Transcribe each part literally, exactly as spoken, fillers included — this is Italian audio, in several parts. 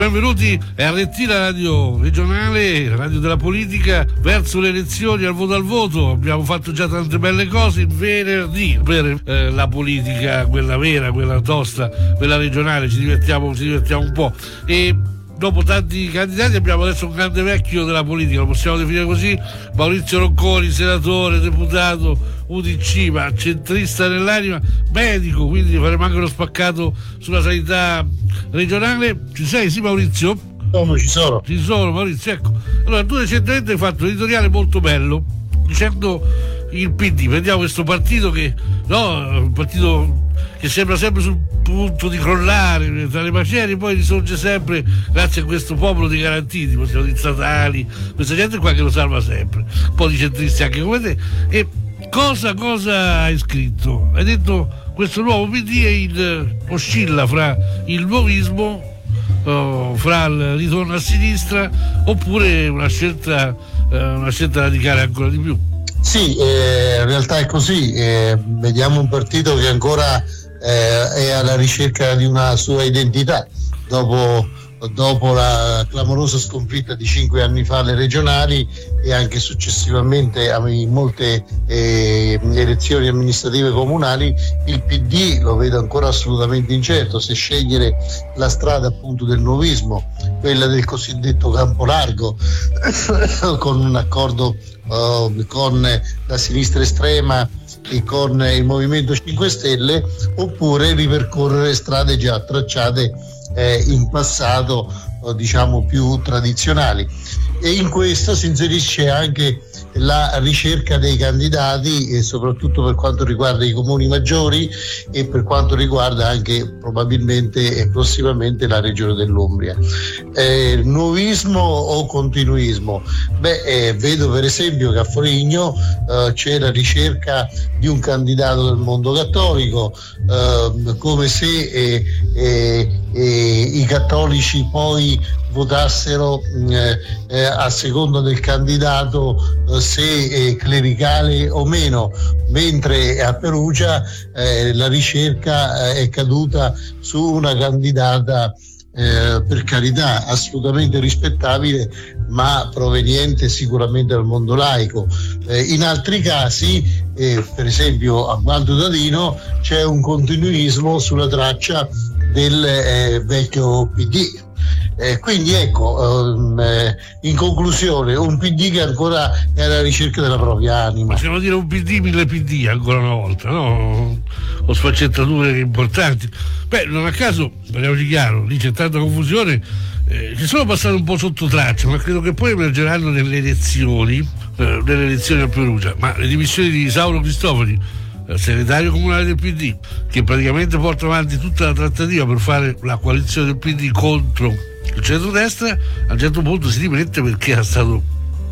Benvenuti a R T, la radio regionale, la radio della politica, verso le elezioni, al voto al voto. Abbiamo fatto già tante belle cose. Il venerdì per eh, la politica, quella vera, quella tosta, quella regionale, ci divertiamo, ci divertiamo un po'. E dopo tanti candidati abbiamo adesso un grande vecchio della politica, lo possiamo definire così, Maurizio Ronconi, senatore, deputato U D C, ma centrista nell'anima, medico, quindi faremo anche uno spaccato sulla sanità regionale. Ci sei? Sì, Maurizio? Come ci sono? Ci sono, Maurizio, ecco. Allora, tu recentemente hai fatto un editoriale molto bello dicendo il P D, vediamo questo partito che, no, un partito che sembra sempre sul punto di crollare tra le macerie, poi risorge sempre grazie a questo popolo di garantiti, possiamo dire statali, questa gente qua che lo salva sempre, un po' di centristi anche come te. E cosa, cosa hai scritto? Hai detto questo nuovo P D è il, oscilla fra il nuovismo, oh, fra il ritorno a sinistra, oppure una scelta, eh, una scelta radicale ancora di più. Sì, eh, in realtà è così, eh, vediamo un partito che ancora eh, è alla ricerca di una sua identità dopo, dopo la clamorosa sconfitta di cinque anni fa alle regionali e anche successivamente in molte eh, elezioni amministrative comunali. Il P D lo vedo ancora assolutamente incerto se scegliere la strada appunto del nuovismo, quella del cosiddetto campo largo con un accordo Uh, con la sinistra estrema e con il Movimento cinque Stelle, oppure ripercorrere strade già tracciate eh, in passato, uh, diciamo più tradizionali. E in questo si inserisce anche la ricerca dei candidati, e soprattutto per quanto riguarda i comuni maggiori e per quanto riguarda anche probabilmente e prossimamente la regione dell'Umbria. Eh, nuovismo o continuismo? Beh, eh, vedo per esempio che a Foligno eh, c'è la ricerca di un candidato del mondo cattolico, eh, come se eh, eh, eh, i cattolici poi votassero eh, eh, a seconda del candidato eh, se è clericale o meno, mentre a Perugia eh, la ricerca eh, è caduta su una candidata eh, per carità assolutamente rispettabile, ma proveniente sicuramente dal mondo laico. Eh, in altri casi, eh, per esempio a Gualdo Dadino, c'è un continuismo sulla traccia del eh, vecchio P D. Eh, quindi ecco, um, eh, in conclusione, un P D che ancora è alla ricerca della propria anima. Possiamo dire un P D, mille P D ancora una volta, no? O sfaccettature importanti. Beh, non a caso, parliamoci chiaro, lì c'è tanta confusione, eh, ci sono passate un po' sotto traccia, ma credo che poi emergeranno nelle elezioni, eh, nelle elezioni a Perugia. Ma le dimissioni di Sauro Cristofori, segretario comunale del P D, che praticamente porta avanti tutta la trattativa per fare la coalizione del P D contro il centrodestra, a un certo punto si rimette perché è stato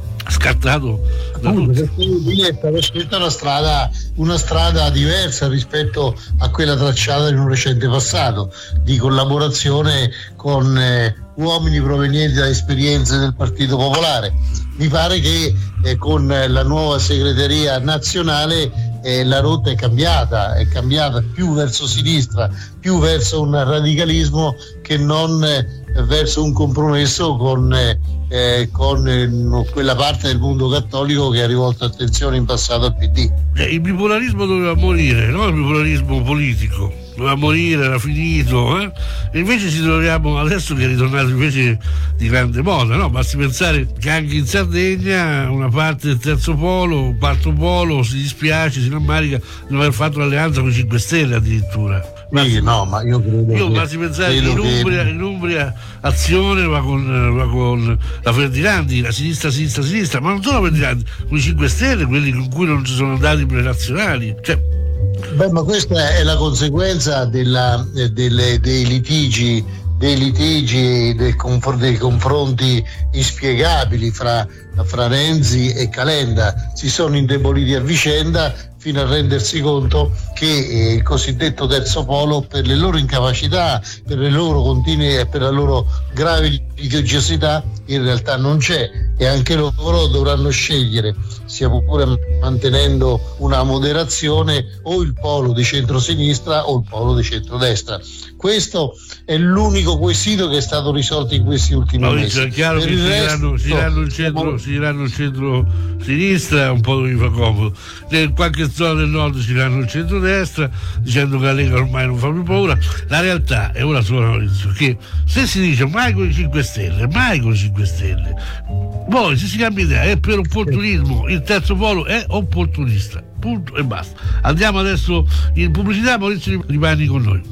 scartato da tutti. È stata scelta una strada, una strada diversa rispetto a quella tracciata in un recente passato, di collaborazione con eh, uomini provenienti da esperienze del Partito Popolare. Mi pare che eh, con la nuova segreteria nazionale eh, la rotta è cambiata, è cambiata più verso sinistra, più verso un radicalismo che non eh, verso un compromesso con, eh, con eh, quella parte del mondo cattolico che ha rivolto attenzione in passato al P D. Eh, il bipolarismo doveva morire, no? Il bipolarismo politico doveva morire, era finito, eh? E invece ci troviamo adesso che è ritornato invece di grande moda, no? Basti pensare che anche in Sardegna una parte del terzo polo, un quarto polo, si dispiace, si rammarica di non aver fatto l'alleanza con i cinque Stelle addirittura. Ma sì, no, ma io credo io che, basti pensare che in Umbria, che... in Umbria Azione va con, va con la Ferdinandi, la sinistra, sinistra, sinistra, ma non solo la Ferdinandi, con i cinque Stelle, quelli con cui non ci sono andati per le nazionali, cioè. Beh, ma questa è la conseguenza della, delle, dei litigi, dei litigi, dei, confr- dei confronti inspiegabili fra, fra Renzi e Calenda. Si sono indeboliti a vicenda fino a rendersi conto che eh, il cosiddetto terzo polo, per le loro incapacità, per le loro continue, per la loro grave litigiosità, in realtà non c'è. e anche loro dovranno scegliere, sia pure mantenendo una moderazione, o il polo di centrosinistra o il polo di centrodestra. Questo è l'unico quesito che è stato risolto in questi ultimi Maurizio, mesi. è chiaro Per che il si resto, diranno il centro, si diranno il centro-sinistra, un po' mi fa comodo. In qualche zona del nord si diranno il centro-destra, dicendo che la Lega ormai non fa più paura. La realtà è una sola, Maurizio, che se si dice mai con i cinque Stelle, mai con i cinque Stelle, poi se si cambia idea è per opportunismo, il terzo polo è opportunista, punto e basta. Andiamo adesso in pubblicità, Maurizio rimani con noi.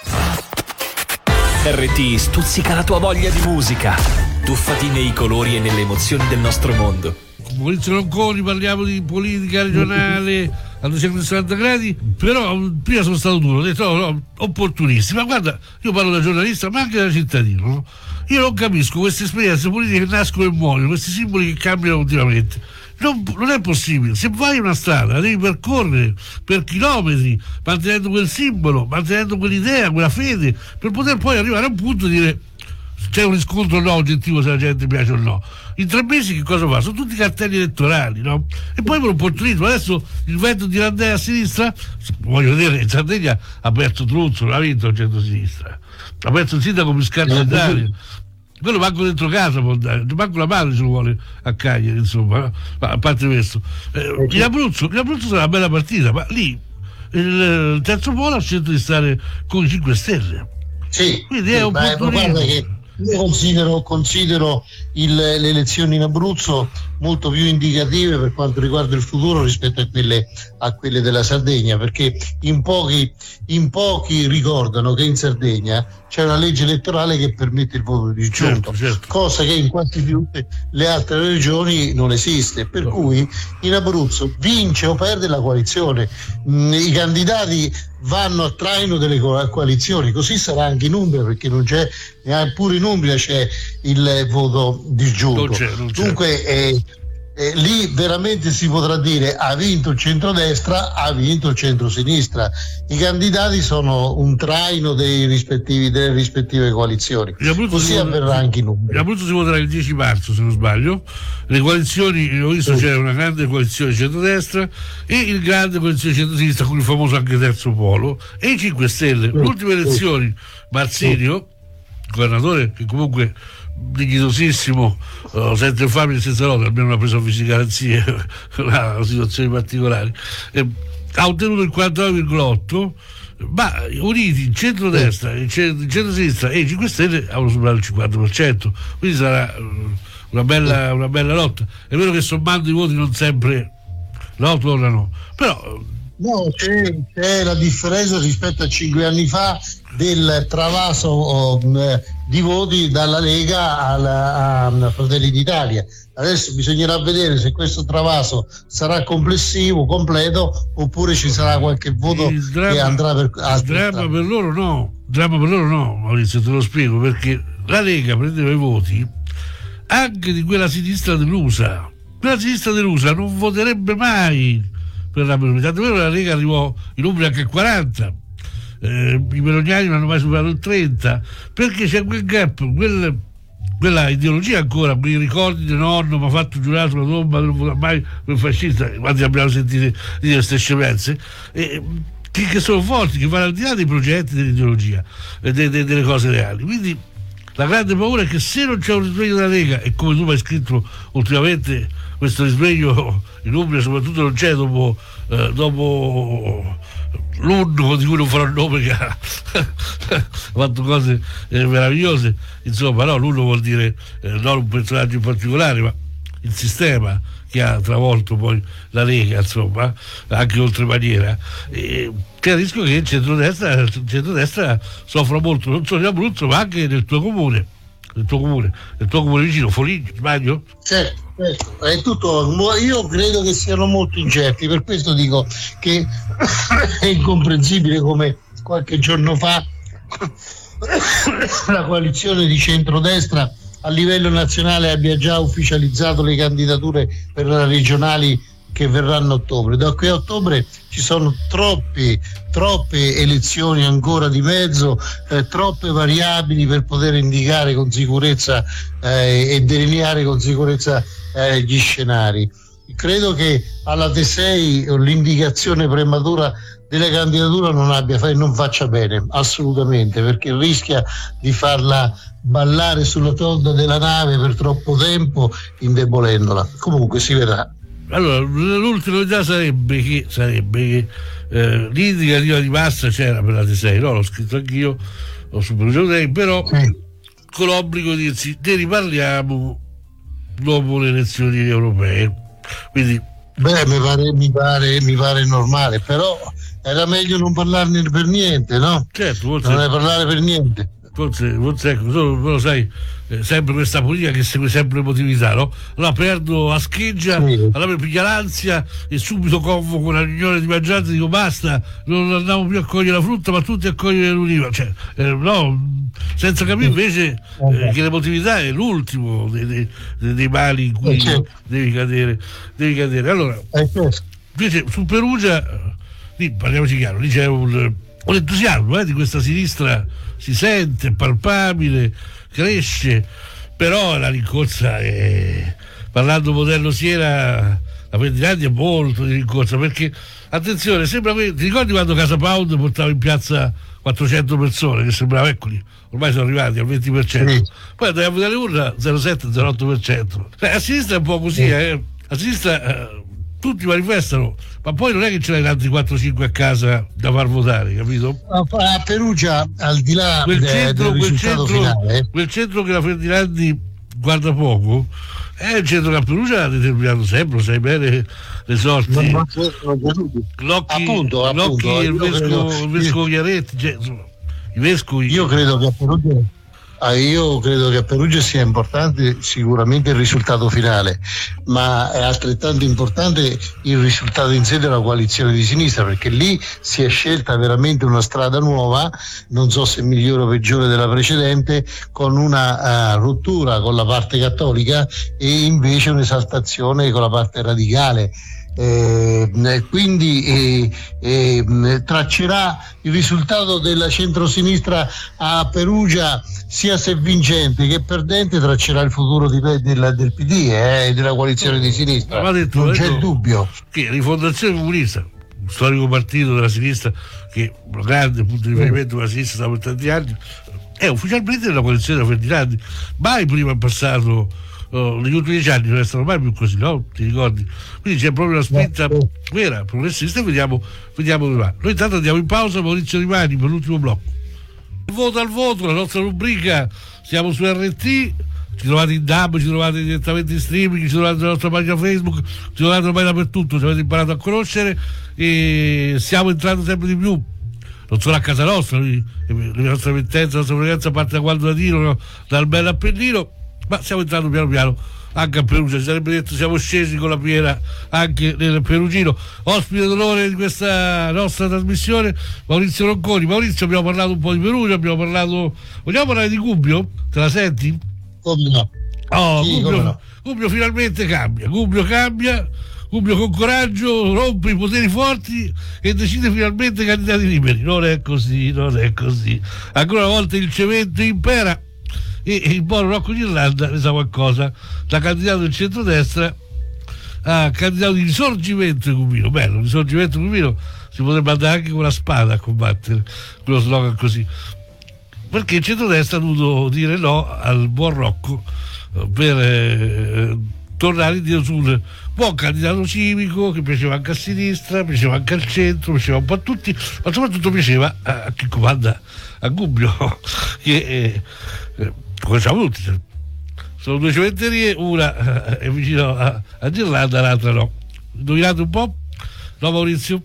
R T stuzzica la tua voglia di musica. Tuffati nei colori e nelle emozioni del nostro mondo. Con Maurizio Ronconi parliamo di politica regionale a duecentosessanta gradi, però prima sono stato duro, ho detto oh, no, opportunisti, ma guarda, io parlo da giornalista ma anche da cittadino, no? Io non capisco queste esperienze politiche che nascono e muoiono, questi simboli che cambiano continuamente. Non, non è possibile. Se vai una strada la devi percorrere per chilometri, mantenendo quel simbolo, mantenendo quell'idea, quella fede, per poter poi arrivare a un punto di dire c'è un riscontro no oggettivo se la gente piace o no. In tre mesi che cosa fa? Sono tutti cartelli elettorali, no? E poi per opportunismo, adesso il vento di Landea a sinistra, voglio vedere, in Sardegna ha perso Truzzo, non ha vinto il centro-sinistra, ha perso il sindaco più scartario. Quello manco dentro casa può andare, manco la madre se lo vuole a Cagliari, insomma, ma a parte questo. Eh, in Abruzzo, in Abruzzo sarà una bella partita, ma lì il, il terzo polo ha scelto di stare con i cinque Stelle. Sì, quindi è un ma po' guarda che io considero, considero il, le elezioni in Abruzzo molto più indicative per quanto riguarda il futuro rispetto a quelle, a quelle della Sardegna, perché in pochi, in pochi ricordano che in Sardegna c'è una legge elettorale che permette il voto disgiunto, certo, certo. cosa che in quasi tutte le altre regioni non esiste, per no. cui in Abruzzo vince o perde la coalizione, i candidati vanno a traino delle coalizioni, così sarà anche in Umbria, perché non c'è, pure in Umbria c'è il voto disgiunto. Non c'è, non c'è. Dunque eh, eh, lì veramente si potrà dire ha vinto il centrodestra, ha vinto il centrosinistra. I candidati sono un traino dei rispettivi, delle rispettive coalizioni, così avverrà anche in Umbria. In Abruzzo si voterà il dieci marzo, se non sbaglio. Le coalizioni, ho visto, c'è una grande coalizione centrodestra e il grande coalizione centrosinistra con il famoso anche terzo polo e i cinque Stelle. Le ultime elezioni, Marsilio, governatore che comunque dignitosissimo, uh, senza infamia e senza lode, almeno non ha preso fisiche garanzie, una situazione particolare, eh, ha ottenuto il quarantanove virgola otto, ma uniti in centrodestra, in centrosinistra e i cinque Stelle hanno superato il cinquanta per cento, quindi sarà uh, una bella, una bella lotta. È vero che sommando i voti non sempre no, tornano, però no, c'è, c'è la differenza rispetto a cinque anni fa del travaso oh, di voti dalla Lega alla, a Fratelli d'Italia. Adesso bisognerà vedere se questo travaso sarà complessivo, completo, oppure ci sarà qualche voto dramma, che andrà per altri. Dramma per loro no, dramma per loro no, Maurizio, te lo spiego, perché la Lega prendeva i voti anche di quella sinistra delusa. Quella sinistra delusa non voterebbe mai per la maggioranza. Tanto vero la Lega arrivò in Umbria anche a quaranta. Eh, i melognani non hanno mai superato il trenta, perché c'è quel gap, quel, quella ideologia ancora, quei ricordi di nonno mi ha fatto giurare sulla tomba non voterà mai per fascista, quanti abbiamo sentito dire queste scemenze, eh, che, che sono forti, che vanno al di là dei progetti, dell'ideologia e de, de, delle cose reali. Quindi la grande paura è che se non c'è un risveglio della Lega, e come tu mi hai scritto ultimamente questo risveglio in Umbria soprattutto non c'è dopo, eh, dopo l'Unno, di cui non farò il nome, che ha fatto cose eh, meravigliose, insomma, no, l'Unno vuol dire eh, non un personaggio in particolare, ma il sistema che ha travolto poi la Lega, insomma, anche oltremaniera. E c'è il rischio che il centrodestra, il centrodestra soffra molto, non solo in Abruzzo, ma anche nel tuo comune, nel tuo comune, nel tuo comune vicino, Foligno, sbaglio? Certo, certo, è tutto, io credo che siano molto incerti, per questo dico che è incomprensibile come qualche giorno fa la coalizione di centrodestra a livello nazionale abbia già ufficializzato le candidature per le regionali che verranno a ottobre. Da qui a ottobre ci sono troppi, troppe elezioni ancora di mezzo, eh, troppe variabili per poter indicare con sicurezza eh, e delineare con sicurezza eh, gli scenari. Credo che alla T sei l'indicazione prematura della candidatura non abbia non faccia bene, assolutamente, perché rischia di farla ballare sulla tonda della nave per troppo tempo, indebolendola. Comunque si vedrà. Allora, l'ultima novità sarebbe che sarebbe che eh, l'indicativa di massa c'era per la T sei, no? L'ho scritto anch'io, l'ho super però sì, con l'obbligo di dirsi ne riparliamo dopo le elezioni europee. Quindi beh, mi pare, mi pare, mi pare normale, però era meglio non parlarne per niente, no? Certo, forse, non ne parlare per niente. Forse, forse ecco, però sai, eh, sempre questa politica che segue sempre l'emotività, no? Allora perdo a scheggia, sì, allora mi piglia l'ansia e subito convoco una riunione di maggioranza e dico basta, non andiamo più a cogliere la frutta ma tutti a cogliere l'uliva, cioè, eh, no, senza capire invece eh, che l'emotività è l'ultimo dei, dei, dei mali in cui certo, devi cadere, devi cadere. Allora, invece su Perugia, lì parliamoci chiaro, lì c'è un, un entusiasmo eh, di questa sinistra, si sente, palpabile, cresce, però la rincorsa è, parlando modello Siena, la Ferdinandi è molto di rincorsa, perché attenzione, sembra che, ti ricordi quando Casa Pound portava in piazza quattrocento persone, che sembrava, eccoli, ormai sono arrivati al venti per cento, sì, poi andiamo a vedere l'urna zero virgola sette zero virgola otto per cento. A sinistra è un po' così, eh. A sinistra eh, tutti manifestano, ma poi non è che ce n'hai altri quattro cinque a casa da far votare, capito? A Perugia, al di là quel de, centro, del quel risultato centro, finale, quel centro che la Ferdinandi guarda poco è il centro che a Perugia ha determinato sempre, lo sai bene, le sorti, non, non c'è, non l'occhi, appunto, l'occhi appunto, e il vescovo, credo, il vescovo Chiaretti, cioè, insomma, i vescovi. Io credo che a Perugia Ah, io credo che a Perugia sia importante sicuramente il risultato finale, ma è altrettanto importante il risultato in sé della coalizione di sinistra, perché lì si è scelta veramente una strada nuova, non so se migliore o peggiore della precedente, con una uh, rottura con la parte cattolica e invece un'esaltazione con la parte radicale. Eh, quindi eh, eh, traccerà il risultato della centrosinistra a Perugia, sia se vincente che perdente, traccerà il futuro di, del, del P D e eh, della coalizione di sinistra, ma detto, non detto, c'è dubbio che Rifondazione Comunista, un storico partito della sinistra che un grande punto di riferimento della sinistra per tanti anni, è ufficialmente nella coalizione della Ferdinandi. Mai prima è passato, oh, negli ultimi dieci anni non è stato mai più così, no? Ti ricordi? Quindi c'è proprio una spinta vera, progressista, e vediamo, vediamo dove va. Noi intanto andiamo in pausa, Maurizio Rimani per l'ultimo blocco. Voto al voto, la nostra rubrica, siamo su R T, ci trovate in D A B, ci trovate direttamente in streaming, ci trovate sulla nostra pagina Facebook, ci trovate ormai dappertutto, ci avete imparato a conoscere e stiamo entrando sempre di più, non solo a casa nostra, le nostre emittenze, la nostra frequenza parte da Gualdatino, no? Dal Bello Appennino, ma stiamo entrando piano piano anche a Perugia, ci sarebbe detto siamo scesi con la piena anche nel Perugino. Ospite d'onore di questa nostra trasmissione Maurizio Ronconi. Maurizio, abbiamo parlato un po' di Perugia, abbiamo parlato, vogliamo parlare di Gubbio? Te la senti? Come no? Oh, sì, Gubbio, come no. Gubbio finalmente cambia, Gubbio cambia, Gubbio con coraggio rompe i poteri forti e decide finalmente candidati liberi. Non è così, non è così. Ancora una volta il cemento impera e il buon Rocco Ghirlanda ne sa qualcosa, da candidato del centrodestra a candidato di risorgimento di Cumino. Bello, risorgimento di Cumino, si potrebbe andare anche con la spada a combattere, quello slogan così, perché il centrodestra ha dovuto dire no al buon Rocco per eh, tornare indietro su un buon candidato civico che piaceva anche a sinistra, piaceva anche al centro, piaceva un po' a tutti, ma soprattutto piaceva a, a chi comanda a Gubbio, che eh, eh, conosciamo tutti, sono due cementerie, una è vicino a, a Ghirlanda, l'altra no. Indovinate un po'? No, Maurizio?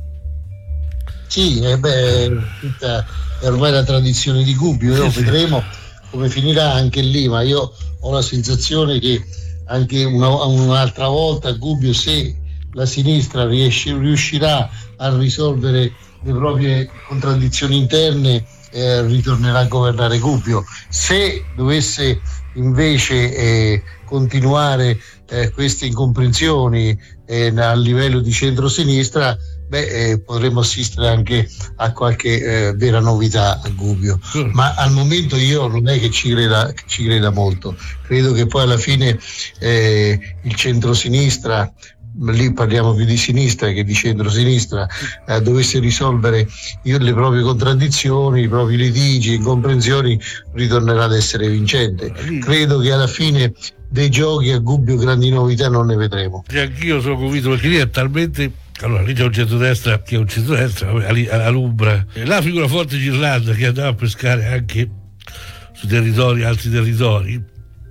Sì, eh beh, tutta, è ormai la tradizione di Gubbio, no? Sì, vedremo sì. come finirà anche lì, ma io ho la sensazione che anche una, un'altra volta a Gubbio, se la sinistra riesce, riuscirà a risolvere le proprie contraddizioni interne eh, ritornerà a governare Gubbio. Se dovesse invece eh, continuare eh, queste incomprensioni eh, a livello di centrosinistra, beh, eh, potremmo assistere anche a qualche eh, vera novità a Gubbio, mm. ma al momento io non è che ci creda, ci creda molto. Credo che poi alla fine eh, il centrosinistra, lì parliamo più di sinistra che di centrosinistra, eh, dovesse risolvere le proprie contraddizioni, i propri litigi, incomprensioni, ritornerà ad essere vincente. Credo che alla fine dei giochi a Gubbio grandi novità non ne vedremo. E anch'io sono convinto, perché lì è talmente, allora lì c'è un centrodestra che è un centrodestra all'Umbra, la figura forte Girlanda che andava a pescare anche su territori, altri territori,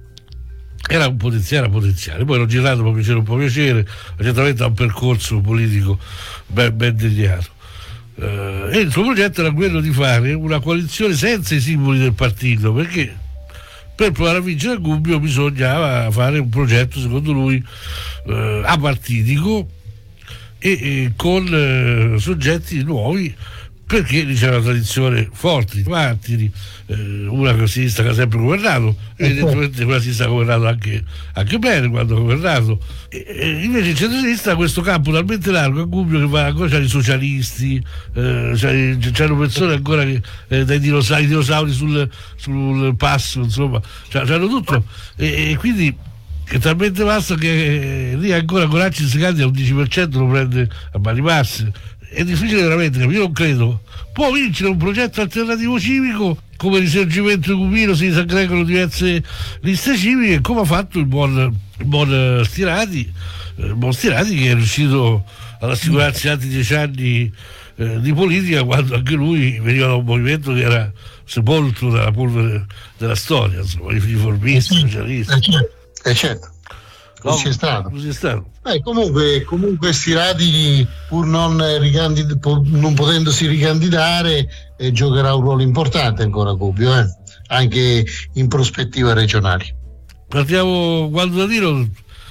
era un potenziale, potenziale. Poi l'ho girato, può piacere, un po' piacere, ma certamente ha un percorso politico ben, ben degliato. Uh, e il suo progetto era quello di fare una coalizione senza i simboli del partito, perché per provare a vincere a Gubbio bisognava fare un progetto, secondo lui, uh, apartitico e, e con uh, soggetti nuovi, perché lì c'era una tradizione forte di martiri, eh, una che sinistra che ha sempre governato, evidentemente quella sinistra ha governato anche, anche bene quando ha governato, e, e invece il centro-sinistra ha questo campo talmente largo a Gubbio che va ancora, c'hanno i socialisti, eh, c'hanno persone ancora che eh, dai dinosauri, dinosauri sul, sul passo, insomma, c'hanno tutto, e, e quindi è talmente vasto che eh, lì ancora Goracci si candida all'undici per cento, lo prende a mani basse. È difficile veramente, io non credo. Può vincere un progetto alternativo civico come Risorgimento Cumino, si disaggregano diverse liste civiche, come ha fatto il buon, il buon Stirati, il buon Stirati che è riuscito ad assicurarsi altri dieci anni eh, di politica, quando anche lui veniva da un movimento che era sepolto dalla polvere della storia, insomma, i riformisti, i socialisti. Eh certo. No, c'è stato. Così stato. Eh, comunque, comunque Stirati, pur non, ricandid- non potendosi ricandidare, eh, giocherà un ruolo importante ancora a Gubbio, eh? Anche in prospettive regionali. Partiamo quando da Tiro,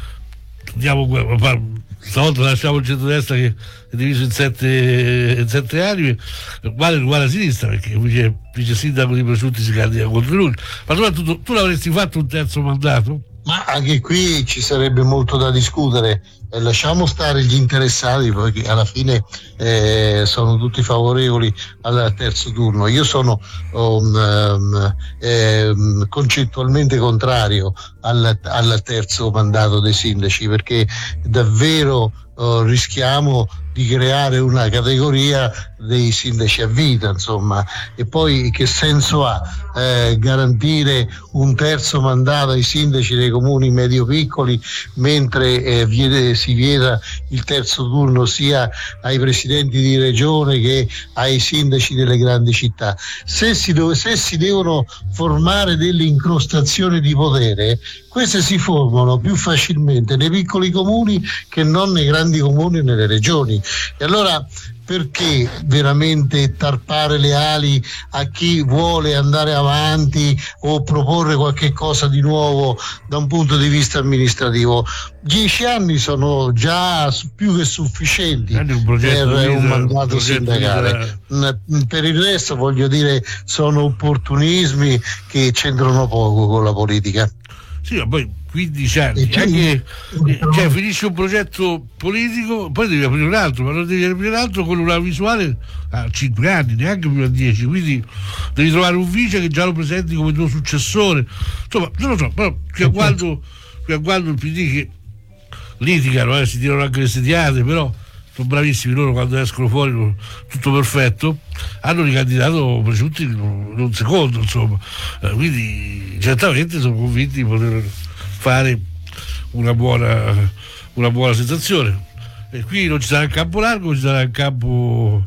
andiamo, stavolta lasciamo il centrodestra che è diviso in sette, in sette anime, uguale uguale a sinistra, perché il vice, vice sindaco di Prosciutti si candida contro lui. Ma soprattutto tu l'avresti fatto un terzo mandato? Ma anche qui ci sarebbe molto da discutere, eh, lasciamo stare gli interessati, perché alla fine eh, sono tutti favorevoli al terzo turno. Io sono um, um, eh, concettualmente contrario al, al terzo mandato dei sindaci, perché davvero uh, rischiamo di creare una categoria dei sindaci a vita, insomma, e poi che senso ha eh, garantire un terzo mandato ai sindaci dei comuni medio-piccoli mentre eh, viene, si vieta il terzo turno sia ai presidenti di regione che ai sindaci delle grandi città. Se si, dove, se si devono formare delle incrostazioni di potere, queste si formano più facilmente nei piccoli comuni che non nei grandi comuni e nelle regioni. E allora perché veramente tarpare le ali a chi vuole andare avanti o proporre qualche cosa di nuovo da un punto di vista amministrativo? Dieci anni sono già più che sufficienti un per un mandato sindacale. Per il resto, voglio dire, sono opportunismi che c'entrano poco con la politica. Sì, ma poi quindici anni, anche, cioè, finisce un progetto politico, poi devi aprire un altro, ma non devi aprire un altro con una visuale a cinque anni, neanche più a dieci, quindi devi trovare un vice che già lo presenti come tuo successore. Insomma, non lo so, però qui a quando, qui a quando il P D che litigano, eh, si tirano anche le sediate, però sono bravissimi loro, quando escono fuori tutto perfetto, hanno ricandidato Prosciutti in un secondo, insomma, eh, quindi certamente sono convinti di poter fare una buona, una buona sensazione. E qui non ci sarà il campo largo, ci sarà il campo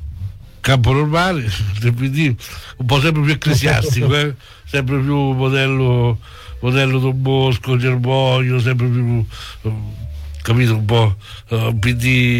campo normale del P D, un po' sempre più ecclesiastico, eh? Sempre più modello modello Don Bosco, Germoglio, sempre più capito, un po' uh, P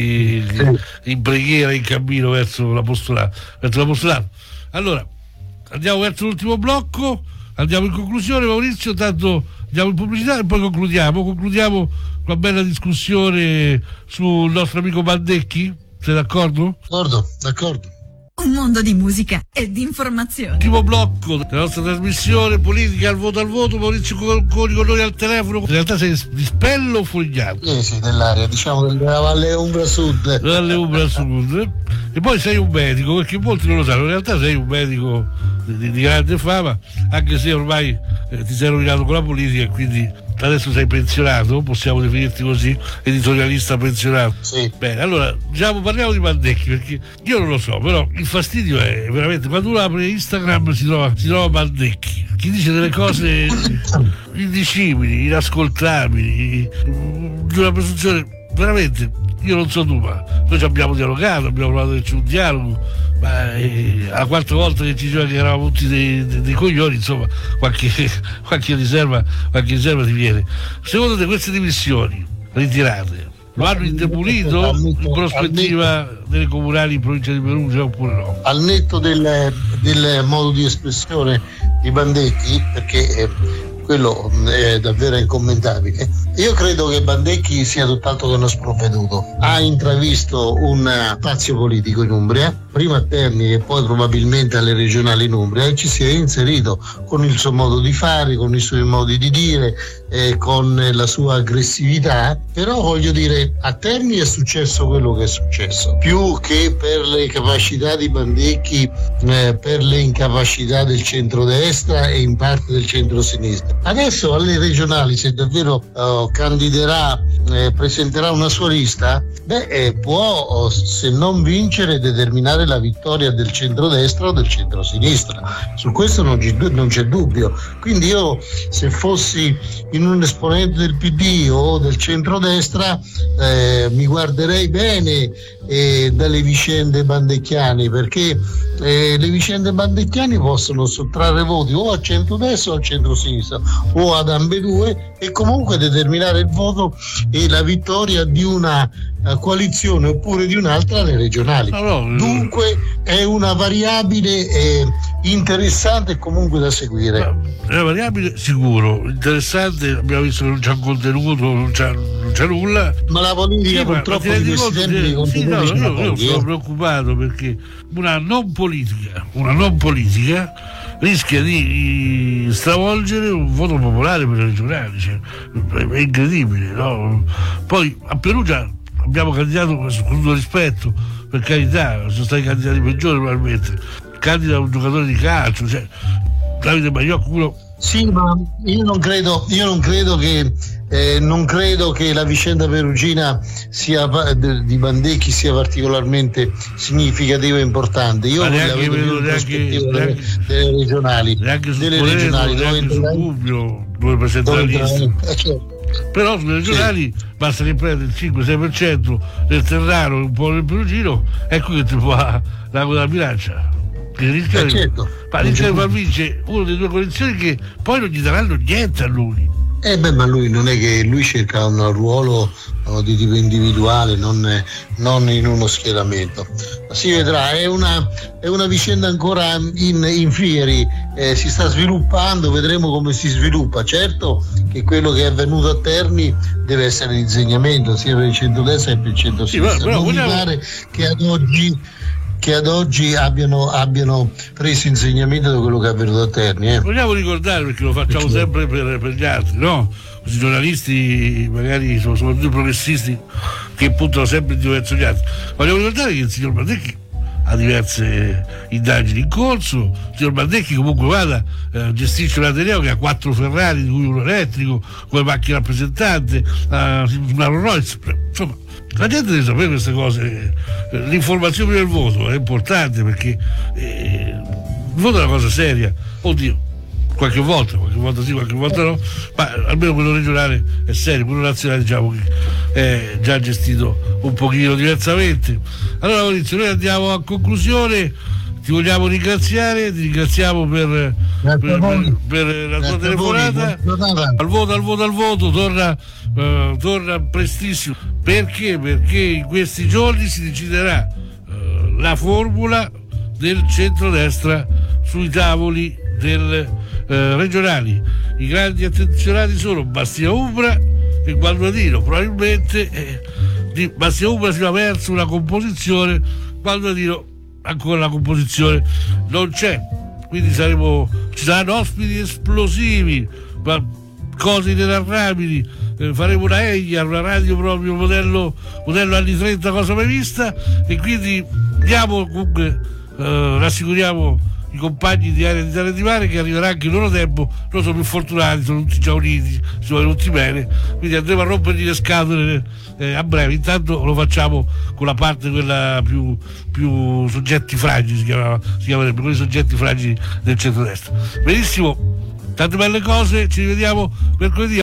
D in preghiera, in cammino verso l'apostolato, verso l'apostolato. Allora andiamo verso l'ultimo blocco, andiamo in conclusione, Maurizio, tanto andiamo in pubblicità e poi concludiamo concludiamo una bella discussione sul nostro amico Bandecchi. Sei d'accordo? D'accordo, d'accordo. Un mondo di musica e di informazione. Ultimo blocco della nostra trasmissione politica al voto al voto. Maurizio Coni con noi al telefono. In realtà sei di Spello o Fogliano? Sì, sì, dell'area, diciamo della Valle Umbra Sud. Valle Umbra Sud. E poi sei un medico, perché molti non lo sanno, in realtà sei un medico di, di grande fama, anche se ormai eh, ti sei rovinato con la politica e quindi adesso sei pensionato, possiamo definirti così, editorialista pensionato. Sì. Bene, allora diciamo, parliamo di Bandecchi, perché io non lo so, però il fastidio è veramente quando uno apre Instagram si trova, si trova Bandecchi, chi dice delle cose indicibili, inascoltabili, di una presunzione veramente. Io non so tu, ma noi ci abbiamo dialogato, abbiamo provato ad un dialogo, ma eh, la quarta volta che ci diceva che eravamo tutti dei, dei, dei coglioni, insomma, qualche, qualche riserva, qualche riserva ti viene. Secondo te queste dimissioni ritirate lo hanno indebolito in prospettiva delle comunali in provincia di Perugia oppure no? Al netto del, del modo di espressione di Bandecchi, perché eh, quello è davvero incommentabile, io credo che Bandecchi sia tutt'altro che uno sprovveduto. Ha intravisto un spazio politico in Umbria, prima a Terni e poi probabilmente alle regionali in Umbria, e ci si è inserito con il suo modo di fare, con i suoi modi di dire, eh, con la sua aggressività. Però voglio dire, a Terni è successo quello che è successo, più che per le capacità di Bandecchi, eh, per le incapacità del centrodestra e in parte del centrosinistra. Adesso alle regionali, se davvero uh, candiderà, eh, presenterà una sua lista, beh, eh, può, se non vincere, determinare la vittoria del centrodestra o del centrosinistra. Su questo non c'è, non c'è dubbio. Quindi io, se fossi in un esponente del P D o del centrodestra, eh, mi guarderei bene eh, dalle vicende bandecchiane, perché eh, le vicende bandecchiane possono sottrarre voti o al centrodestra o al centrosinistra o ad ambedue, e comunque determinare il voto e la vittoria di una uh, coalizione oppure di un'altra alle regionali. Allora, Dunque è una variabile eh, interessante e comunque da seguire. È una variabile sicuro, interessante, abbiamo visto che non c'è un contenuto, non c'è, non c'è nulla. Ma la politica sì, purtroppo ma di questi tempi sì, no, io, io sono preoccupato perché una non politica, una non politica rischia di stravolgere un voto popolare per le regionali, cioè, è incredibile, no? Poi a Perugia abbiamo candidato, con tutto rispetto, per carità, sono stati candidati peggiori probabilmente, candida un giocatore di calcio, cioè Davide Baiocco, uno. Sì, ma io non credo, io non credo che eh, non credo che la vicenda perugina sia di Bandecchi sia particolarmente significativa e importante. Io ma la neanche vedo vedo neanche, delle, neanche, delle regionali, neanche su delle Spoleto, regionali neanche dove su Gubbio, dove presentare la lista. eh, certo. Però sulle regionali sì, basta che prenda il cinque sei per cento del Terraro e un po' del Perugino, ecco che ti può la coda bilancia. Rischia eh, certo. di far vincere uno delle due coalizioni che poi non gli daranno niente a lui. Eh beh, ma lui non è che lui cerca un ruolo no, di tipo individuale, non, non in uno schieramento. Si vedrà, è una, è una vicenda ancora in, in fieri, eh, si sta sviluppando, vedremo come si sviluppa. Certo che quello che è avvenuto a Terni deve essere l'insegnamento sia per il centrodestra che per il centrosinistra. Sì, non vogliamo... mi pare che ad oggi che ad oggi abbiano, abbiano preso insegnamento da quello che è avvenuto a Terni. Eh. Vogliamo ricordare, perché lo facciamo perché? sempre per, per gli altri, no? I giornalisti magari sono soprattutto i progressisti che puntano sempre in diverso gli altri. Vogliamo ricordare che il signor Bandecchi ha diverse indagini in corso, il signor Bandecchi comunque vada, eh, gestisce un Ateneo che ha quattro Ferrari di cui uno elettrico, come macchina rappresentante, eh, una Rolls Royce, insomma. La gente deve sapere queste cose, l'informazione prima del voto è importante perché eh, il voto è una cosa seria, oddio, qualche volta, qualche volta sì, qualche volta no, ma almeno quello regionale è serio, quello nazionale diciamo che è già gestito un pochino diversamente. Allora Maurizio, noi andiamo a conclusione, ti vogliamo ringraziare, ti ringraziamo per, per, per, per la tua telefonata. Al voto, al voto, al voto, torna, uh, torna prestissimo. Perché? Perché in questi giorni si deciderà uh, la formula del centrodestra sui tavoli del, uh, regionali. I grandi attenzionati sono Bastia Umbra e Gualmadino. Probabilmente eh, di Bastia Umbra si va verso una composizione, Gualmadino ancora la composizione non c'è, quindi saremo, ci saranno ospiti esplosivi, ma cose inenarrabili, eh, faremo una E I A, una radio proprio modello, modello anni trenta, cosa mai vista, e quindi diamo comunque, eh, rassicuriamo i compagni di Area di Terra di Mare che arriverà anche il loro tempo. Loro sono più fortunati, sono tutti già uniti, sono venuti bene, quindi andremo a rompergli le scatole eh, a breve. Intanto lo facciamo con la parte quella più, più soggetti fragili, si, chiamava, si chiamerebbe, con i soggetti fragili del centrodestra. Benissimo, tante belle cose, ci rivediamo mercoledì.